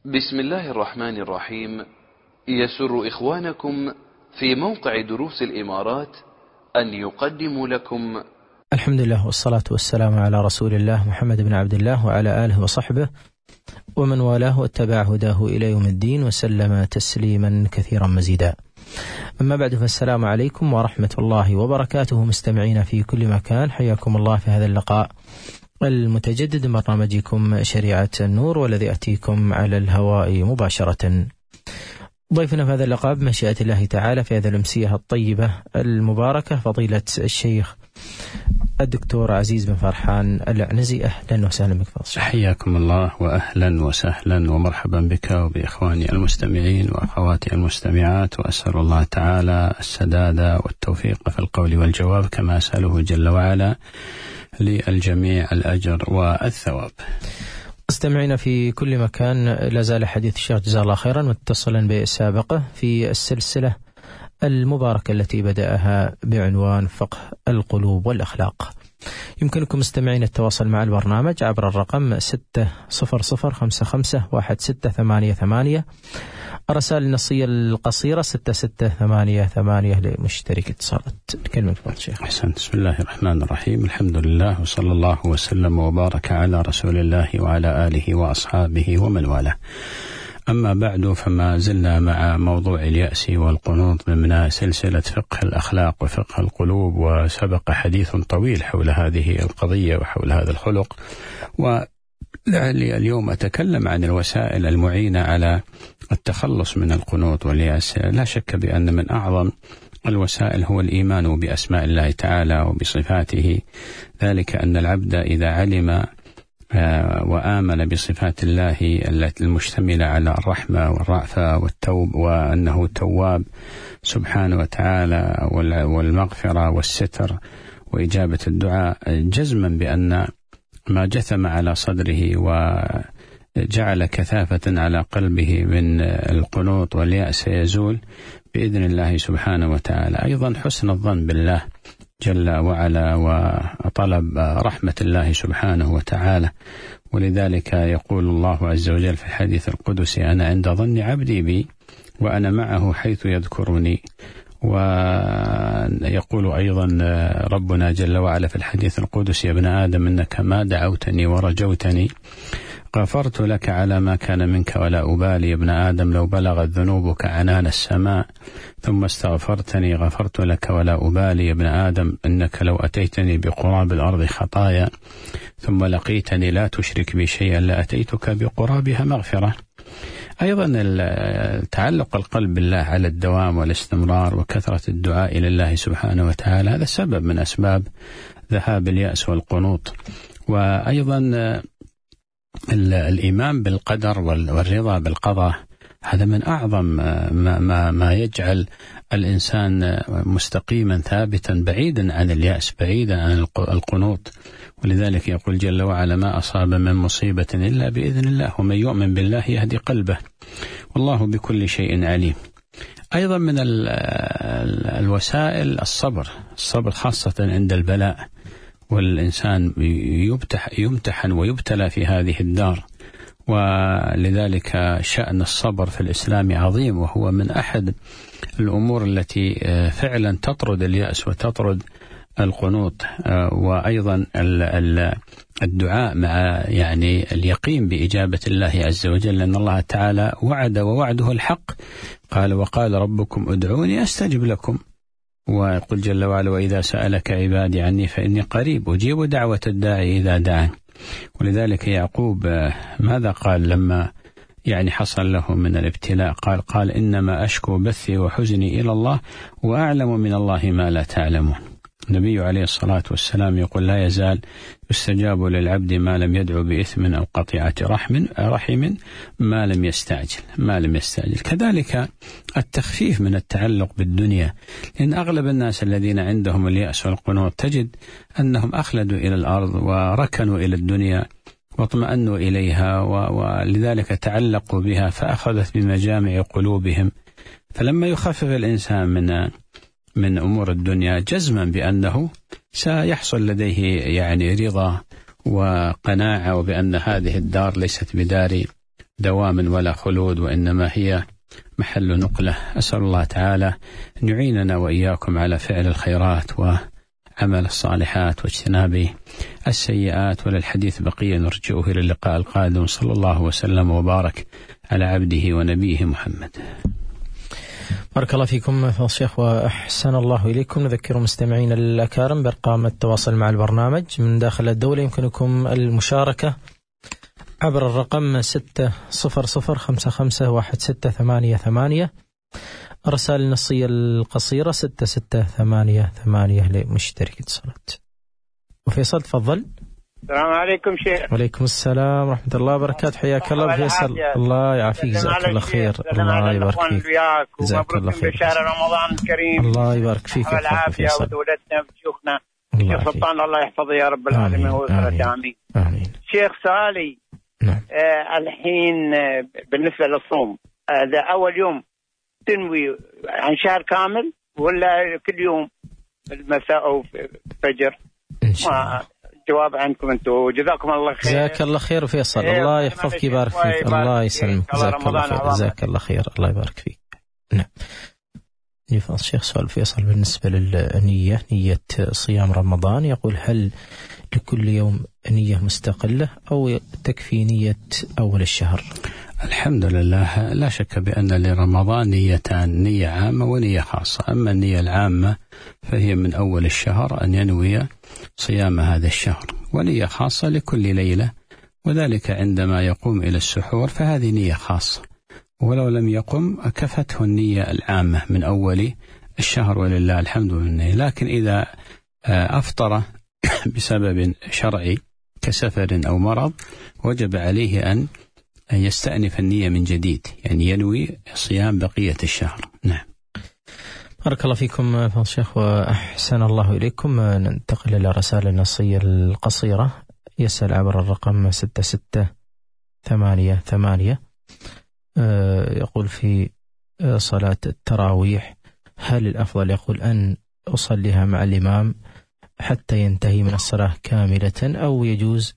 بسم الله الرحمن الرحيم. يسر إخوانكم في موقع دروس الإمارات أن يقدموا لكم الحمد لله والصلاة والسلام على رسول الله محمد بن عبد الله وعلى آله وصحبه ومن والاه واتبع هداه إلى يوم الدين وسلم تسليما كثيرا مزيدا. أما بعد، فالسلام عليكم ورحمة الله وبركاته. مستمعين في كل مكان، حياكم الله في هذا اللقاء المتجدد من برنامجكم شريعة النور، والذي أتيكم على الهواء مباشرة. ضيفنا في هذا اللقاء بمشيئة الله تعالى في هذه الأمسية الطيبة المباركة فضيلة الشيخ الدكتور عزيز بن فرحان العنزي. أهلا وسهلا بك فضيلة. حياكم الله وأهلا وسهلا ومرحبا بك وبإخواني المستمعين وأخواتي المستمعات، وأسأل الله تعالى السداد والتوفيق في القول والجواب، كما أسأله جل وعلا للجميع الأجر والثواب. مستمعين في كل مكان، لازال حديث الشيخ جزاه الله خيرا متصلا بالسابقة في السلسلة المباركة التي بدأها بعنوان فقه القلوب والأخلاق. يمكنكم مستمعين التواصل مع البرنامج عبر الرقم 600551688، الرسائل النصية القصيرة 6688 لمشترك اتصالات. كلمة فضل الشيخ. أحسنت. بسم الله الرحمن الرحيم، الحمد لله وصلى الله وسلم وبارك على رسول الله وعلى آله وأصحابه ومن والاه. أما بعد، فما زلنا مع موضوع اليأس والقنوط ضمن سلسلة فقه الأخلاق وفقه القلوب، وسبق حديث طويل حول هذه القضية وحول هذا الخلق، ولعلي اليوم أتكلم عن الوسائل المعينة على التخلص من القنوط واليأس. لا شك بأن من أعظم الوسائل هو الإيمان بأسماء الله تعالى وبصفاته، ذلك أن العبد إذا علم وآمن بصفات الله المشتملة على الرحمة والرأفة والتوب، وأنه تواب سبحانه وتعالى، والمغفرة والستر وإجابة الدعاء، جزما بأن ما جثم على صدره وجعل كثافة على قلبه من القنوط واليأس يزول بإذن الله سبحانه وتعالى. أيضا حسن الظن بالله جل وعلا وطلب رحمة الله سبحانه وتعالى، ولذلك يقول الله عز وجل في الحديث القدسي: أنا عند ظن عبدي بي وأنا معه حيث يذكرني. ويقول أيضا ربنا جل وعلا في الحديث القدسي: يا ابن آدم إنك ما دعوتني ورجوتني غفرت لك على ما كان منك ولا أبالي. يا ابن آدم لو بلغت ذنوبك عنان السماء ثم استغفرتني غفرت لك ولا أبالي. يا ابن آدم إنك لو أتيتني بقراب الأرض خطايا ثم لقيتني لا تشرك بي شيئا لأتيتك بقرابها مغفرة. أيضا تعلق القلب بالله على الدوام والاستمرار وكثرة الدعاء إلى الله سبحانه وتعالى، هذا سبب من أسباب ذهاب اليأس والقنوط. وأيضا الإيمان بالقدر والرضا بالقضاء، هذا من أعظم ما يجعل الإنسان مستقيما ثابتا بعيدا عن اليأس، بعيدا عن القنوط. ولذلك يقول جل وعلا: ما أصاب من مصيبة إلا بإذن الله ومن يؤمن بالله يهدي قلبه والله بكل شيء عليم. أيضا من الوسائل الصبر خاصة عند البلاء، والإنسان يمتحن ويبتلى في هذه الدار، ولذلك شأن الصبر في الإسلام عظيم، وهو من أحد الأمور التي فعلا تطرد اليأس وتطرد القنوط. وأيضا الدعاء مع اليقين بإجابة الله عز وجل، لأن الله تعالى وعد ووعده الحق، قال: وقال ربكم ادعوني أستجب لكم. ويقول جل وعلا: وإذا سألك عبادي عني فإني قريب أجيب دعوة الداعي إذا دعان. ولذلك يعقوب ماذا قال لما حصل له من الابتلاء؟ قال إنما أشكو بثي وحزني إلى الله وأعلم من الله ما لا تعلمون. النبي عليه الصلاة والسلام يقول: لا يزال يستجاب للعبد ما لم يدعو بإثم أو قطيعة رحم ما لم يستعجل. كذلك التخفيف من التعلق بالدنيا، لأن أغلب الناس الذين عندهم اليأس والقنوط تجد أنهم أخلدوا إلى الأرض وركنوا إلى الدنيا واطمأنوا إليها، ولذلك تعلقوا بها فأخذت بمجامع قلوبهم. فلما يخفف الإنسان من أمور الدنيا جزما بأنه سيحصل لديه رضا وقناعة، وبأن هذه الدار ليست بدار دوام ولا خلود، وإنما هي محل نقلة. أسأل الله تعالى أن يعيننا وإياكم على فعل الخيرات وعمل الصالحات واجتناب السيئات. وللحديث بقية، نرجئه إلى اللقاء القادم. صلى الله وسلم وبارك على عبده ونبيه محمد. بارك الله فيكم فضيلة الشيخ وأحسن الله إليكم. نذكر مستمعين الأكارم بأرقام التواصل مع البرنامج من داخل الدولة. يمكنكم المشاركة عبر الرقم 600551688. الرسائل النصية القصيرة 6688 لمشترك اتصالات. وفيصل تفضل. السلام عليكم شيخ. وعليكم السلام ورحمة الله وبركاته. حياك الله فيصل. الله يعافيك، جزاك الله خير. الله يبارك فيك، جزاك الله خير. بشهر رمضان الكريم. الله يبارك فيك يا العافية ودولتنا بشيوخنا. شيخ سلطان الله يحفظه يا رب العالمين وأسرته. آمين. شيخ سؤالي الحين بالنسبة للصوم، هذا أول يوم تنوي عن شهر كامل ولا كل يوم المساء أو فجر؟ جواب عنكم انتم، وجزاكم الله خير. جزاك الله خير فيصل. الله يحفظك ويبارك فيك. الله يسلمك. جزاك الله خير. جزاك الله خير. الله يبارك فيك. نعم. يفضل الشيخ سؤال فيصل بالنسبة للنية، نية صيام رمضان. يقول هل لكل يوم نية مستقلة أو تكفي نية أول الشهر؟ الحمد لله، لا شك بأن لرمضان نيتان، نية عامة ونية خاصة. أما النية العامة فهي من أول الشهر أن ينوي صيام هذا الشهر، ونية خاصة لكل ليلة، وذلك عندما يقوم إلى السحور فهذه نية خاصة، ولو لم يقم كفته النية العامة من أول الشهر ولله الحمد والنية. لكن إذا أفطر بسبب شرعي كسفر أو مرض وجب عليه أن يستأنف النية من جديد، يعني ينوي صيام بقية الشهر. نعم. بارك الله فيكم فضيلة الشيخ وأحسن الله إليكم. ننتقل إلى رسالة النصية القصيرة. يسأل عبر الرقم 6688. يقول في صلاة التراويح هل الأفضل يقول أن أصليها مع الإمام حتى ينتهي من الصلاة كاملة، أو يجوز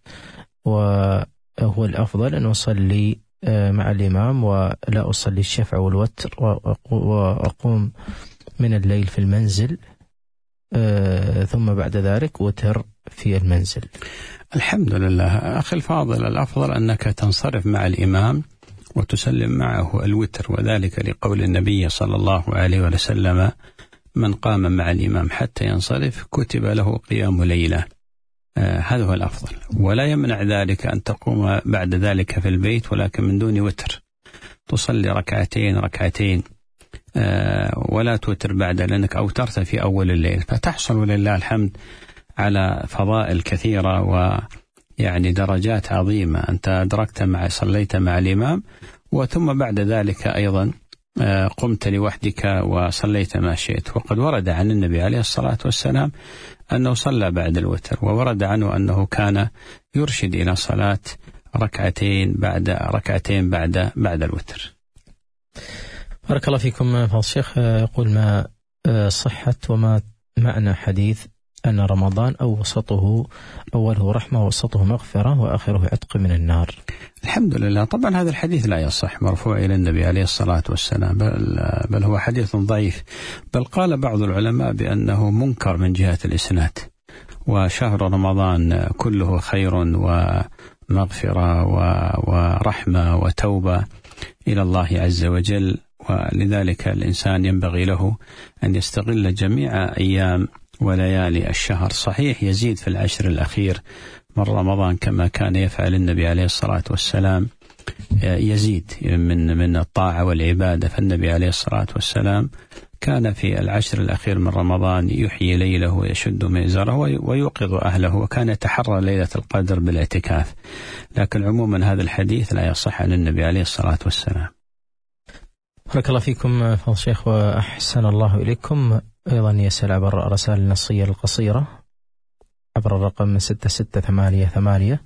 وهو الأفضل أن أصلي مع الإمام ولا أصلي الشفع والوتر وأقوم من الليل في المنزل ثم بعد ذلك وتر في المنزل؟ الحمد لله أخي الفاضل، الأفضل أنك تنصرف مع الإمام وتسلم معه الوتر، وذلك لقول النبي صلى الله عليه وسلم من قام مع الإمام حتى ينصرف كتب له قيام ليلة. هذا هو الأفضل، ولا يمنع ذلك أن تقوم بعد ذلك في البيت ولكن من دون وتر، تصلي ركعتين ولا توتر بعد، لأنك أوترت في أول الليل، فتحصل ولله الحمد على فضائل كثيرة ويعني درجات عظيمة. أنت أدركت صليت مع الإمام، وثم بعد ذلك أيضا قمت لوحدك وصليت ما شئت. وقد ورد عن النبي عليه الصلاة والسلام أنه صلى بعد الوتر، وورد عنه أنه كان يرشد إلى صلاة ركعتين بعد الوتر. بارك الله فيكم فضيلة الشيخ. يقول ما صحة وما معنى حديث أن رمضان أوسطه أوله رحمة ووسطه مغفرة وآخره عتق من النار؟ الحمد لله، طبعا هذا الحديث لا يصح مرفوع إلى النبي عليه الصلاة والسلام، بل هو حديث ضعيف، بل قال بعض العلماء بأنه منكر من جهة الإسناد. وشهر رمضان كله خير ومغفرة ورحمة وتوبة إلى الله عز وجل، ولذلك الإنسان ينبغي له أن يستغل جميع أيام وليالي الشهر. صحيح يزيد في العشر الأخير من رمضان كما كان يفعل النبي عليه الصلاة والسلام، يزيد من الطاعة والعبادة، فالنبي عليه الصلاة والسلام كان في العشر الأخير من رمضان يحيي ليله ويشد مئزره ويوقظ أهله، وكان يتحرى ليلة القدر بالاعتكاف. لكن عموما هذا الحديث لا يصح عن النبي عليه الصلاة والسلام. بارك الله فيكم فضيلة الشيخ وأحسن الله إليكم. أيضا يسأل عبر الرسائل النصية القصيرة عبر الرقم 6688.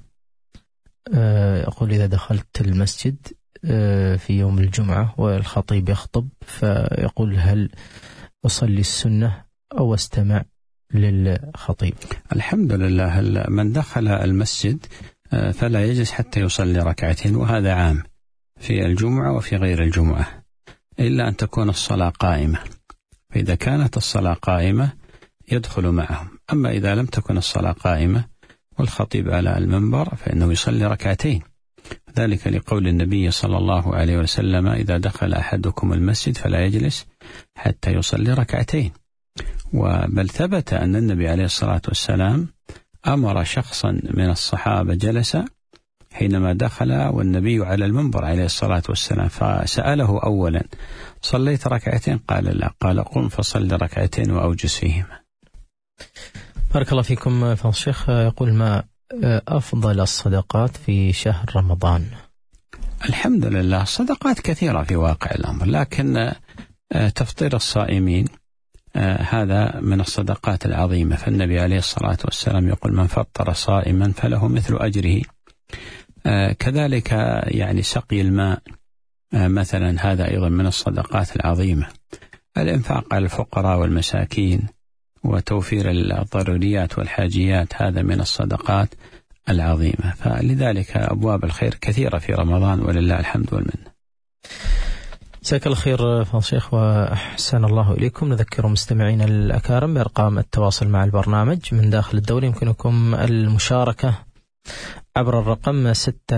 يقول إذا دخلت المسجد في يوم الجمعة والخطيب يخطب، فيقول هل أصلي السنة أو استمع للخطيب؟ الحمد لله، من دخل المسجد فلا يجلس حتى يصلي ركعتين، وهذا عام، في الجمعة وفي غير الجمعة، إلا أن تكون الصلاة قائمة، فإذا كانت الصلاة قائمة يدخل معهم. أما إذا لم تكن الصلاة قائمة والخطيب على المنبر فإنه يصلي ركعتين، ذلك لقول النبي صلى الله عليه وسلم: إذا دخل أحدكم المسجد فلا يجلس حتى يصلي ركعتين. بل ثبت أن النبي عليه الصلاة والسلام أمر شخصا من الصحابة جلس حينما دخل والنبي على المنبر عليه الصلاة والسلام، فسأله أولا: صليت ركعتين؟ قال لا. قال: قم فصل ركعتين وأوجز فيهما. بارك الله فيكم. فالشيخ يقول: ما أفضل الصدقات في شهر رمضان؟ الحمد لله الصدقات كثيرة في واقع الأمر، لكن تفطير الصائمين هذا من الصدقات العظيمة، فالنبي عليه الصلاة والسلام يقول: من فطر صائما فله مثل أجره. كذلك يعني سقي الماء مثلا، هذا أيضا من الصدقات العظيمة. الإنفاق على الفقراء والمساكين وتوفير الضروريات والحاجيات هذا من الصدقات العظيمة. فلذلك أبواب الخير كثيرة في رمضان ولله الحمد والمنة. جزاك الله خير فضيلة الشيخ وأحسن الله إليكم. نذكر مستمعين الأكارم بأرقام التواصل مع البرنامج من داخل الدولة. يمكنكم المشاركة عبر الرقم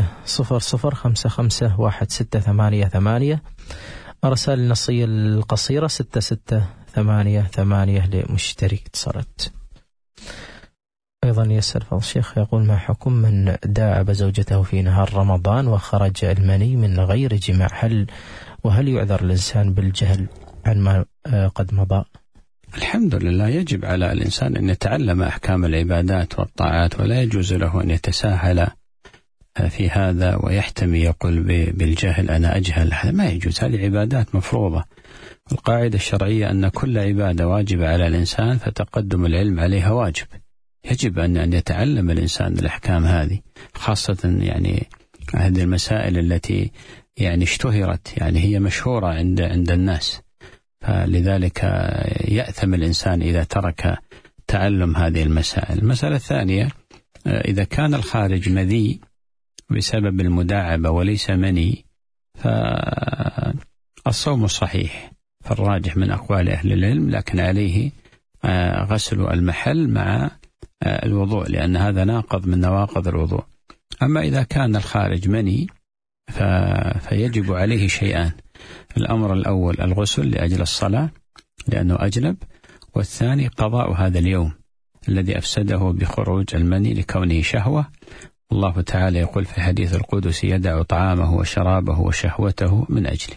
600551688، الرسائل النصية القصيرة 6688 لمشترك اتصالات. أيضا يسأل فضيلة الشيخ يقول: ما حكم من داعب زوجته في نهار رمضان وخرج المني من غير جماع؟ وهل يعذر الإنسان بالجهل عن ما قد مضى؟ الحمد لله يجب على الإنسان أن يتعلم أحكام العبادات والطاعات، ولا يجوز له أن يتساهل في هذا ويحتمي يقول بالجهل أنا أجهل. هذا ما يجوز، هذه عبادات مفروضة. القاعدة الشرعية أن كل عبادة واجبة على الإنسان فتقدم العلم عليها واجب. يجب أن يتعلم الإنسان الأحكام هذه، خاصة يعني هذه المسائل التي يعني اشتهرت، يعني هي مشهورة عند الناس، فلذلك يأثم الإنسان إذا ترك تعلم هذه المسائل. المسألة الثانية: إذا كان الخارج مذي بسبب المداعبة وليس مني فالصوم صحيح، فالراجح من أقوال أهل العلم، لكن عليه غسل المحل مع الوضوء، لأن هذا ناقض من نواقض الوضوء. أما إذا كان الخارج مني فيجب عليه شيئان: الأمر الأول الغسل لأجل الصلاة لأنه أجنب، والثاني قضاء هذا اليوم الذي أفسده بخروج المني لكونه شهوة. الله تعالى يقول في الحديث القدسي: يدع طعامه وشرابه وشهوته من أجله.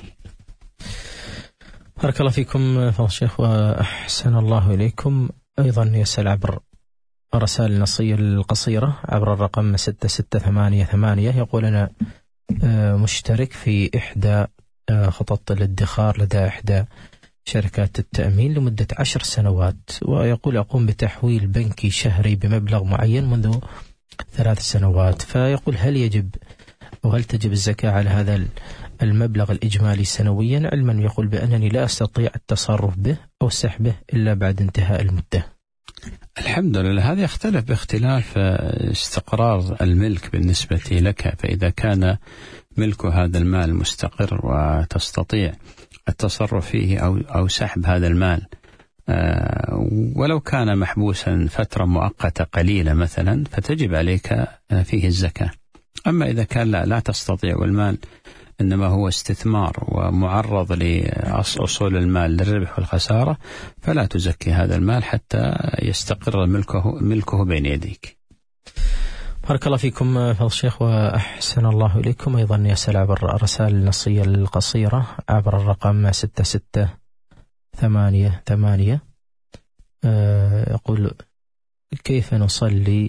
بارك الله فيكم فضيلة الشيخ وأحسن الله إليكم. أيضا يسأل عبر الرسائل النصية القصيرة عبر الرقم 6688، يقول: أنا مشترك في إحدى خطط الادخار لدى إحدى شركات التأمين لمدة 10 سنوات، ويقول: أقوم بتحويل بنكي شهري بمبلغ معين منذ 3 سنوات. فيقول: هل يجب أو هل تجب الزكاة على هذا المبلغ الإجمالي سنويا، علما يقول بأنني لا أستطيع التصرف به أو سحبه إلا بعد انتهاء المدة؟ الحمد لله هذا يختلف باختلاف استقرار الملك بالنسبة لك، فإذا كان ملك هذا المال مستقر وتستطيع التصرف فيه أو سحب هذا المال، ولو كان محبوسا فترة مؤقتة قليلة مثلا، فتجب عليك فيه الزكاة. أما إذا كان لا تستطيع والمال إنما هو استثمار ومعرض لأصول المال للربح والخسارة، فلا تزكي هذا المال حتى يستقر ملكه بين يديك. بارك الله فيكم فضيلة الشيخ وأحسن الله إليكم. أيضا يسأل عبر الرسائل النصية القصيرة عبر الرقم 6688، يقول: كيف نصلي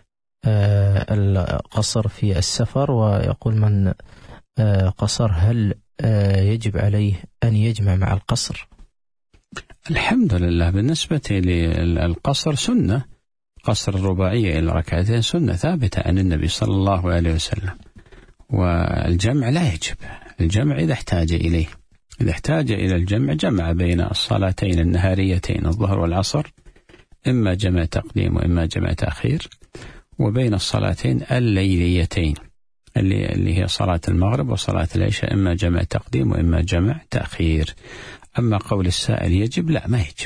القصر في السفر؟ ويقول: من قصر هل يجب عليه أن يجمع مع القصر؟ الحمد لله بالنسبة للقصر سنة، قصر الرباعية إلى ركعتين سنة ثابتة عن النبي صلى الله عليه وسلم، والجمع لا يجب. الجمع إذا احتاج إليه، إذا احتاج إلى الجمع جمع بين الصلاتين النهاريتين الظهر والعصر، إما جمع تقديم وإما جمع تأخير، وبين الصلاتين الليليتين اللي هي صلاة المغرب وصلاة العشاء، إما جمع تقديم وإما جمع تأخير. أما قول السائل يجب، لا ما يجب،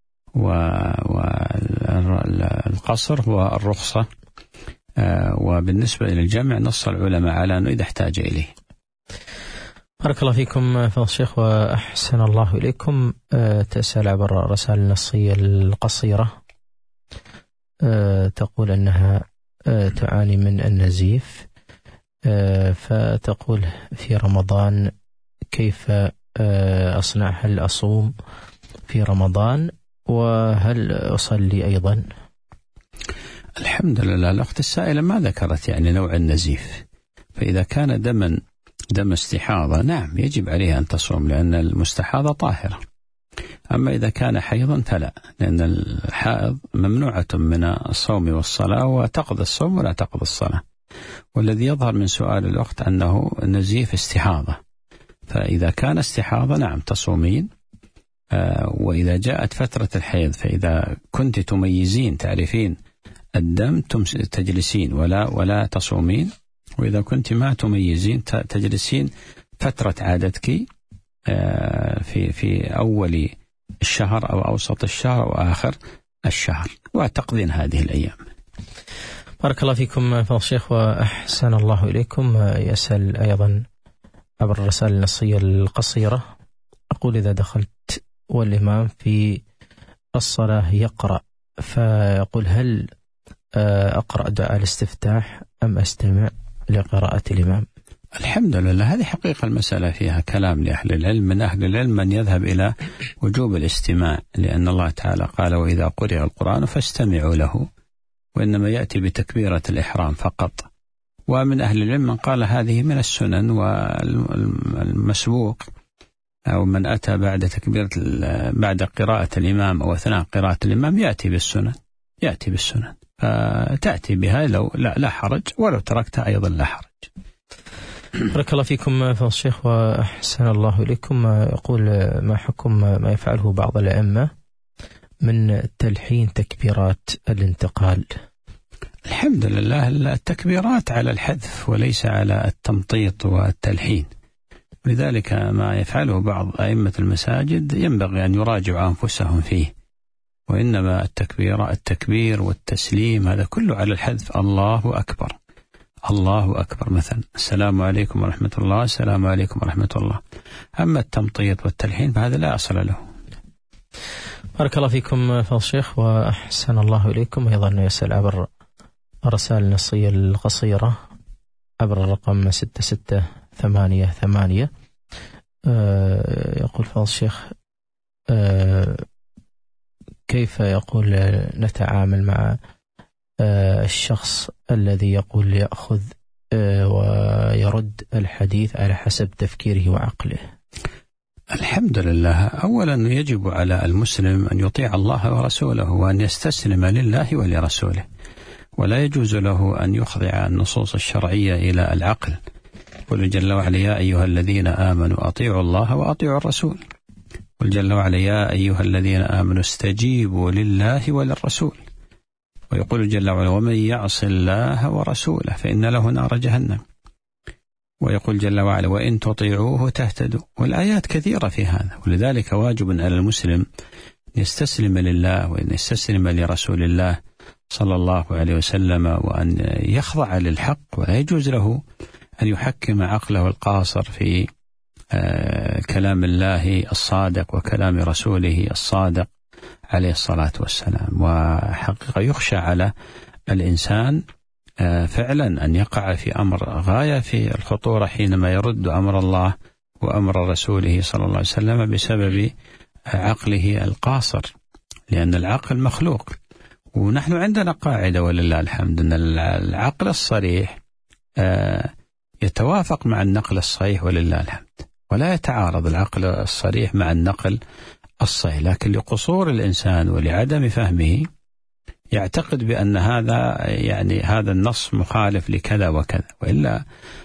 والقصر هو الرخصة. وبالنسبة للجمع نص العلماء على أنه إذا احتاج إليه. بارك الله فيكم فضيلة الشيخ وأحسن الله إليكم. تسأل عبر الرسائل النصية القصيرة، تقول أنها تعاني من النزيف، فتقول في رمضان كيف أصنع؟ هل أصوم في رمضان وهل أصلي أيضا؟ الحمد لله الأخت السائلة ما ذكرت يعني نوع النزيف، فإذا كان دم استحاضة نعم يجب عليها أن تصوم، لأن المستحاضة طاهرة. أما إذا كان حيضا فلا، لأن الحائض ممنوعة من الصوم والصلاة، وتقضي الصوم ولا تقضي الصلاة. والذي يظهر من سؤال الأخت أنه نزيف استحاضة، فإذا كان استحاضة نعم تصومين. وإذا جاءت فترة الحيض فإذا كنت تميزين تعرفين الدم تجلسين ولا تصومين، وإذا كنت ما تميزين تجلسين فترة عادتك في أول الشهر أو أوسط الشهر أو آخر الشهر، وتقضين هذه الأيام. بارك الله فيكم فضيلة الشيخ وأحسن الله إليكم. يسأل أيضا عبر الرسائل النصية القصيرة، أقول إذا دخلت والإمام في الصلاة يقرأ، فيقول هل أقرأ دعاء الاستفتاح أم أستمع لقراءة الإمام؟ الحمد لله هذه حقيقة المسألة فيها كلام لأهل العلم. من أهل العلم من يذهب إلى وجوب الاستماع، لأن الله تعالى قال وإذا قرئ القرآن فاستمعوا له، وإنما يأتي بتكبيرة الإحرام فقط. ومن أهل العلم من قال هذه من السنن، والمسبوق أو من أتى بعد قراءة الإمام أو أثناء قراءة الإمام يأتي بالسنن فتأتي بها لو لا حرج، ولو تركتها أيضا لا حرج. بارك الله فيكم فضيلة الشيخ وأحسن الله إليكم. يقول ما حكم ما يفعله بعض الأئمة من تلحين تكبيرات الانتقال؟ الحمد لله التكبيرات على الحذف وليس على التمطيط والتلحين، لذلك ما يفعله بعض أئمة المساجد ينبغي أن يراجعوا أنفسهم فيه، وإنما التكبير والتسليم هذا كله على الحذف. الله أكبر الله أكبر مثلا، السلام عليكم ورحمة الله، السلام عليكم ورحمة الله. أما التمطيط والتلحين فهذا لا أصل له. بارك الله فيكم فضيلة الشيخ وأحسن الله إليكم. أيضا يسأل عبر الرسائل النصية القصيرة عبر الرقم 6688، يقول فضيلة الشيخ كيف يقول نتعامل مع الشخص الذي يقول يأخذ ويرد الحديث على حسب تفكيره وعقله؟ الحمد لله أولا يجب على المسلم أن يطيع الله ورسوله، وأن يستسلم لله ولرسوله، ولا يجوز له أن يخضع النصوص الشرعية إلى العقل. قل جل وعلا يا أيها الذين آمنوا أطيعوا الله وأطيعوا الرسول. قل جل وعلا يا أيها الذين آمنوا استجيبوا لله وللرسول. ويقول جل وعلا ومن يعص الله ورسوله فإن له نار جهنم. ويقول جل وعلا وإن تطيعوه تهتدوا. والآيات كثيرة في هذا، ولذلك واجب على المسلم أن يستسلم لله وأن يستسلم لرسول الله صلى الله عليه وسلم، وأن يخضع للحق، ولا يجوز له أن يحكم عقله القاصر في كلام الله الصادق وكلام رسوله الصادق عليه الصلاة والسلام. وحقيقة يخشى على الإنسان فعلا أن يقع في أمر غاية في الخطورة حينما يرد أمر الله وأمر رسوله صلى الله عليه وسلم بسبب عقله القاصر، لأن العقل مخلوق. ونحن عندنا قاعدة ولله الحمد أن العقل الصريح يتوافق مع النقل الصحيح ولله الحمد، ولا يتعارض العقل الصريح مع النقل الصحيح، لكن لقصور الإنسان ولعدم فهمه يعتقد بأن هذا النص مخالف لكذا وكذا، وإلا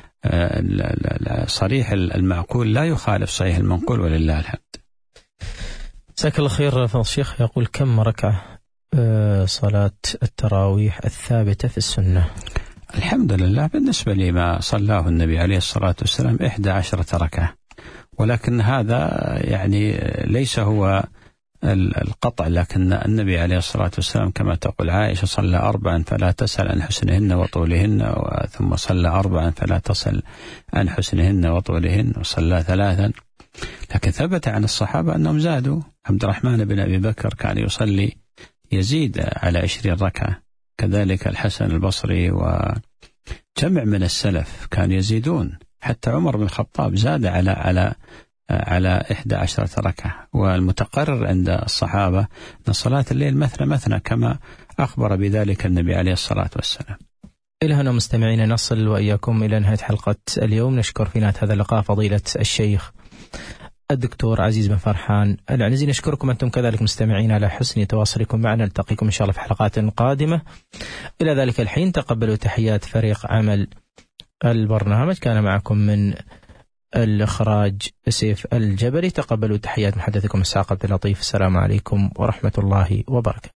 صريح المعقول لا يخالف صحيح المنقول ولله الحمد. جزاك الله خير فضيلة الشيخ. يقول كم ركعة صلاة التراويح الثابتة في السنة؟ الحمد لله بالنسبة لما صلاه النبي عليه الصلاة والسلام 11 ركعة، ولكن هذا يعني ليس هو القطع، لكن النبي عليه الصلاة والسلام كما تقول عائشة صلى 4 فلا تسأل عن حسنهن وطولهن، ثم صلى 4 فلا تسأل عن حسنهن وطولهن، وصلى 3. لكن ثبت عن الصحابة أنهم زادوا. عبد الرحمن بن أبي بكر كان يصلي يزيد على 20 ركعة، كذلك الحسن البصري وجمع من السلف كان يزيدون، حتى عمر بن الخطاب زاد على 11 ركعة. والمتقرر عند الصحابة أن صلاة الليل مثنى كما أخبر بذلك النبي عليه الصلاة والسلام. إلى هنا مستمعين نصل وإياكم إلى نهاية حلقة اليوم. نشكر في نهاية هذا اللقاء فضيلة الشيخ الدكتور عزيز بن فرحان العنزي. نشكركم أنتم كذلك مستمعين على حسن تواصلكم معنا. نلتقيكم إن شاء الله في حلقات قادمة. إلى ذلك الحين تقبلوا تحيات فريق عمل البرنامج، كان معكم من الإخراج سيف الجبلي. تقبلوا تحيات محدثكم إسحاق عبد اللطيف. السلام عليكم ورحمة الله وبركاته.